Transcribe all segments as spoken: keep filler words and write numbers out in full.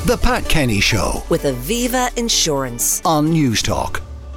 The Pat Kenny Show with Aviva Insurance on Newstalk.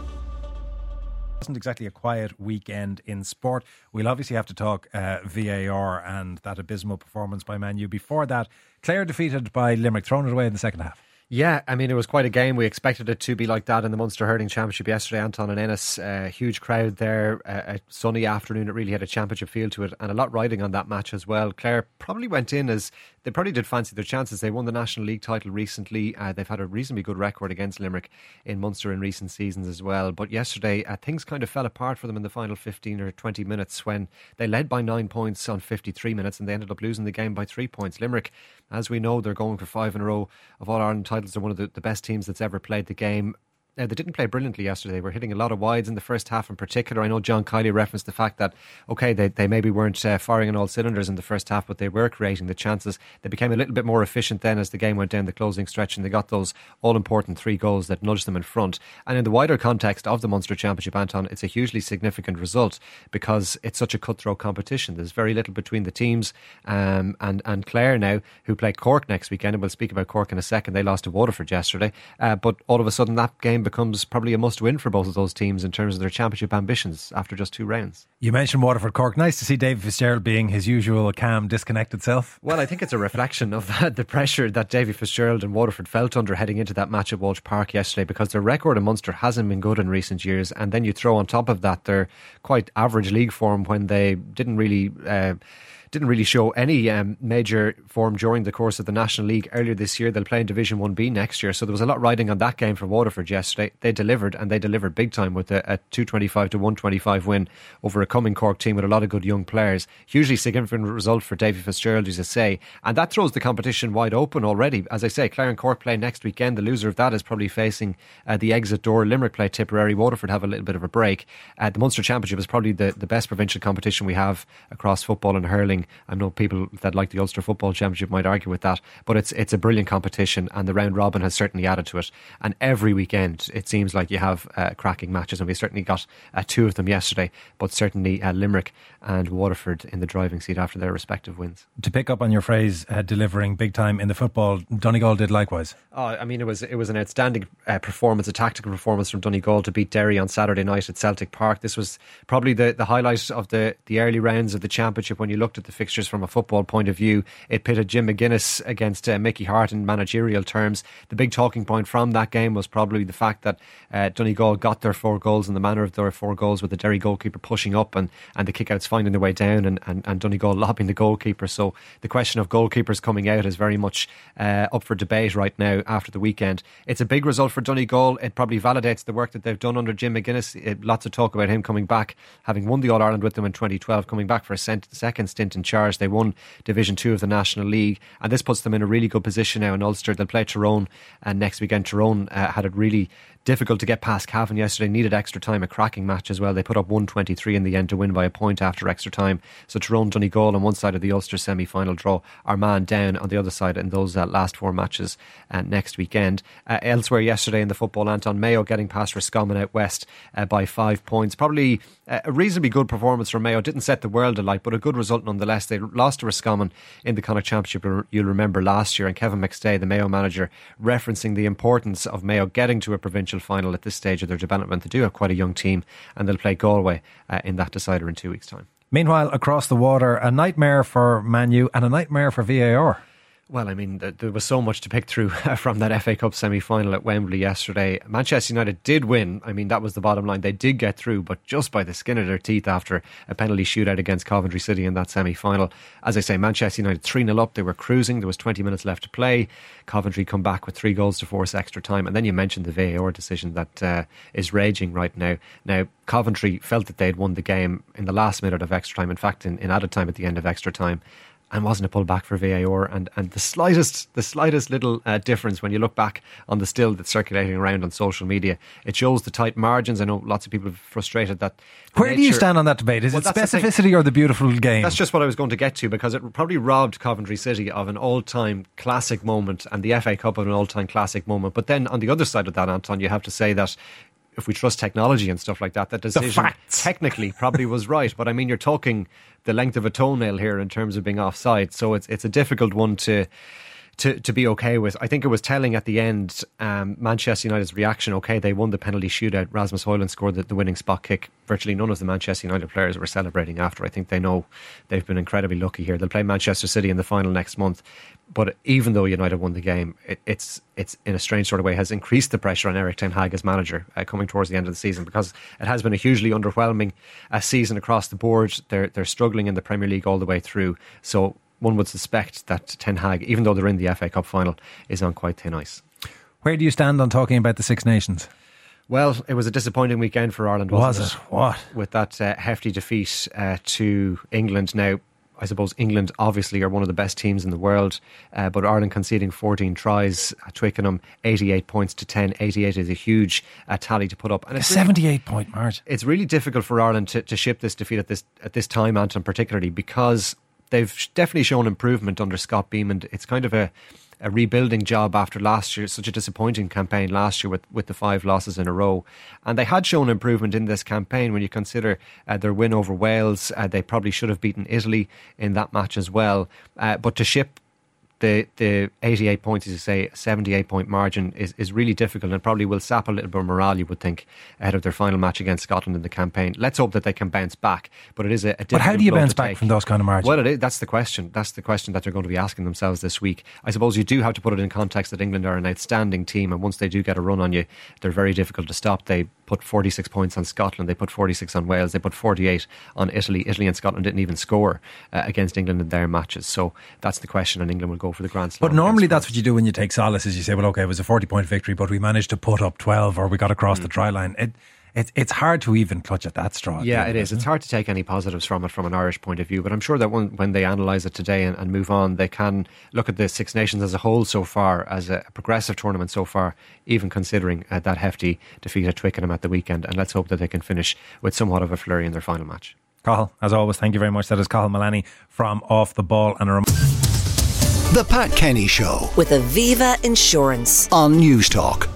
It wasn't exactly a quiet weekend in sport. We'll obviously have to talk uh, V A R and that abysmal performance by Man U. Before that, Clare defeated by Limerick, thrown it away in the second half. Yeah, I mean, it was quite a game. We expected it to be like that in the Munster Hurling Championship yesterday. Anton and Ennis, a uh, huge crowd there, uh, a sunny afternoon. It really had a championship feel to it, and a lot riding on that match as well. Clare probably went in as they probably did fancy their chances. They won the National League title recently. Uh, they've had a reasonably good record against Limerick in Munster in recent seasons as well. But yesterday, uh, things kind of fell apart for them in the final fifteen or twenty minutes when they led by nine points on fifty-three minutes, and they ended up losing the game by three points. Limerick, as we know, they're going for five in a row of All-Ireland titles. They're one of the, the best teams that's ever played the game. Now, they didn't play brilliantly yesterday. They were hitting a lot of wides in the first half in particular. I know John Kiley referenced the fact that, OK, they, they maybe weren't uh, firing on all cylinders in the first half, but they were creating the chances. They became a little bit more efficient then as the game went down the closing stretch, and they got those all-important three goals that nudged them in front. And in the wider context of the Munster Championship, Anton, it's a hugely significant result because it's such a cutthroat competition. There's very little between the teams. Um, and, and Clare now, who play Cork next weekend, and we'll speak about Cork in a second. They lost to Waterford yesterday. Uh, but all of a sudden, that game becomes probably a must-win for both of those teams in terms of their championship ambitions after just two rounds. You mentioned Waterford Cork. Nice to see David Fitzgerald being his usual calm, disconnected self. Well, I think it's a reflection of that, the pressure that Davy Fitzgerald and Waterford felt under heading into that match at Walsh Park yesterday, because their record in Munster hasn't been good in recent years, and then you throw on top of that their quite average league form when they didn't really uh, didn't really show any um, major form during the course of the National League earlier this year. They'll play in Division one B next year, so there was a lot riding on that game for Waterford yesterday. They delivered, and they delivered big time with a, a two twenty-five to one twenty-five win over a coming Cork team with a lot of good young players. Hugely significant result for Davy Fitzgerald, as I say, and that throws the competition wide open already. As I say, Clare and Cork play next weekend. The loser of that is probably facing uh, the exit door. Limerick play Tipperary. Waterford have a little bit of a break. Uh, the Munster Championship is probably the, the best provincial competition we have across football and hurling. I know people that like the Ulster Football Championship might argue with that, but it's it's a brilliant competition, and the round robin has certainly added to it. And every weekend it seems like you have uh, cracking matches, and we certainly got uh, two of them yesterday, but certainly uh, Limerick and Waterford in the driving seat after their respective wins. To pick up on your phrase, uh, delivering big time in the football, Donegal did likewise. Oh, I mean, it was it was an outstanding uh, performance, a tactical performance from Donegal to beat Derry on Saturday night at Celtic Park. This was probably the, the highlight of the, the early rounds of the championship. When you looked at the fixtures from a football point of view, it pitted Jim McGuinness against uh, Mickey Hart in managerial terms. The big talking point from that game was probably the fact that uh, Donegal got their four goals in the manner of their four goals, with the Derry goalkeeper pushing up and, and the kickouts finding their way down, and, and, and Donegal lobbing the goalkeeper. So the question of goalkeepers coming out is very much uh, up for debate right now after the weekend. It's a big result for Donegal. It probably validates the work that they've done under Jim McGuinness. It, lots of talk about him coming back, having won the All-Ireland with them in twenty twelve, coming back for a cent, second stint in charge. They won Division two of the National League, and this puts them in a really good position now in Ulster. They'll play Tyrone and next weekend. Tyrone uh, had it really difficult to get past Cavan yesterday, needed extra time, a cracking match as well. They put up one twenty-three in the end to win by a point after extra time. So Tyrone, Donegal on one side of the Ulster semi-final draw, Armagh Down on the other side in those uh, last four matches uh, next weekend. Uh, elsewhere yesterday in the football, Anton, Mayo getting past Roscommon out west uh, by five points. Probably uh, a reasonably good performance from Mayo. Didn't set the world alight, but a good result nonetheless. They lost to Roscommon in the Connacht Championship, you'll remember, last year, and Kevin McStay, the Mayo manager, referencing the importance of Mayo getting to a provincial final at this stage of their development. They do have quite a young team, and they'll play Galway uh, in that decider in two weeks' time. Meanwhile, across the water, a nightmare for Man U and a nightmare for V A R. Well, I mean, there was so much to pick through from that F A Cup semi-final at Wembley yesterday. Manchester United did win. I mean, that was the bottom line. They did get through, but just by the skin of their teeth after a penalty shootout against Coventry City in that semi-final. As I say, Manchester United three nil up. They were cruising. There was twenty minutes left to play. Coventry come back with three goals to force extra time. And then you mentioned the V A R decision that uh, is raging right now. Now, Coventry felt that they'd won the game in the last minute of extra time. In fact, in, in added time at the end of extra time. And wasn't a pull back for V A R, and, and the slightest the slightest little uh, difference when you look back on the still that's circulating around on social media, it shows the tight margins. I know lots of people are frustrated that. Where nature, do you stand on that debate? Is well, it specificity or the beautiful game? That's just what I was going to get to, because it probably robbed Coventry City of an all-time classic moment, and the F A Cup of an all-time classic moment. But then on the other side of that, Anton, you have to say that if we trust technology and stuff like that, that decision technically probably was right. But I mean, you're talking the length of a toenail here in terms of being offside, so it's it's a difficult one to to, to be okay with. I think it was telling at the end, um, Manchester United's reaction. Okay, they won the penalty shootout. Rasmus Højlund scored the, the winning spot kick. Virtually none of the Manchester United players were celebrating after. I think they know they've been incredibly lucky here. They'll play Manchester City in the final next month. But even though United won the game, it, it's it's in a strange sort of way has increased the pressure on Erik ten Hag as manager uh, coming towards the end of the season, because it has been a hugely underwhelming uh, season across the board. They're they're struggling in the Premier League all the way through. So one would suspect that Ten Hag, even though they're in the F A Cup final, is on quite thin ice. Where do you stand on talking about the Six Nations? Well, it was a disappointing weekend for Ireland, wasn't was it? it? What? With that uh, hefty defeat uh, to England. Now, I suppose England obviously are one of the best teams in the world, uh, but Ireland conceding fourteen tries at Twickenham, eighty-eight points to ten. eighty-eight is a huge uh, tally to put up. And a seventy-eight really, point margin. It's really difficult for Ireland to, to ship this defeat at this at this time, Anton, particularly because they've definitely shown improvement under Scott Beamon. It's kind of a a rebuilding job after last year, such a disappointing campaign last year with, with the five losses in a row. And they had shown improvement in this campaign when you consider uh, their win over Wales. Uh, they probably should have beaten Italy in that match as well. Uh, but to ship the the eighty-eight points, as you say, seventy-eight point margin is, is really difficult, and probably will sap a little bit of morale, you would think, ahead of their final match against Scotland in the campaign. Let's hope that they can bounce back, but it is a, a difficult. But how do you bounce back take. from those kind of margins? Well, it is, that's the question. That's the question that they're going to be asking themselves this week. I suppose you do have to put it in context that England are an outstanding team, and once they do get a run on you, they're very difficult to stop. They put forty-six points on Scotland, they put forty-six on Wales, they put forty-eight on Italy. Italy and Scotland didn't even score uh, against England in their matches. So that's the question, and England will go for the Grand Slam. But normally that's what you do when you take solace, is you say, well, okay, it was a forty point victory, but we managed to put up twelve, or we got across mm. the try line. It, it, it's hard to even clutch at that straw. Yeah, it is. It's hard to take any positives from it from an Irish point of view, but I'm sure that when, when they analyse it today and, and move on, they can look at the Six Nations as a whole so far, as a progressive tournament so far, even considering uh, that hefty defeat at Twickenham at the weekend, and let's hope that they can finish with somewhat of a flurry in their final match. Cathal, as always, thank you very much. That is Cathal Malani from Off the Ball. And a rem- The Pat Kenny Show with Aviva Insurance on News Talk.